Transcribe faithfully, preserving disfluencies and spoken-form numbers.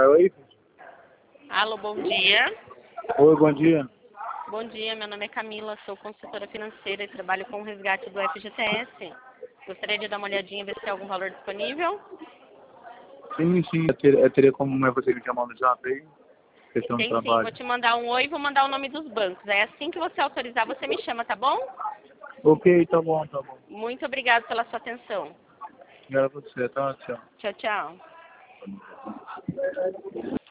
Rafael aí? Alô, bom dia. Oi, bom dia. Bom dia, meu nome é Camila, sou consultora financeira e trabalho com o resgate do F G T S. Gostaria de dar uma olhadinha, ver se tem algum valor disponível. Sim, sim, eu teria, eu teria como é você me chamar no zap aí? Questão do Tem sim, vou trabalho. te mandar um oi e vou mandar o nome dos bancos. Aí assim que você autorizar, você me chama, tá bom? Ok, tá bom, tá bom. Muito obrigada pela sua atenção. Obrigado a você, tá? Tchau. Tchau, tchau.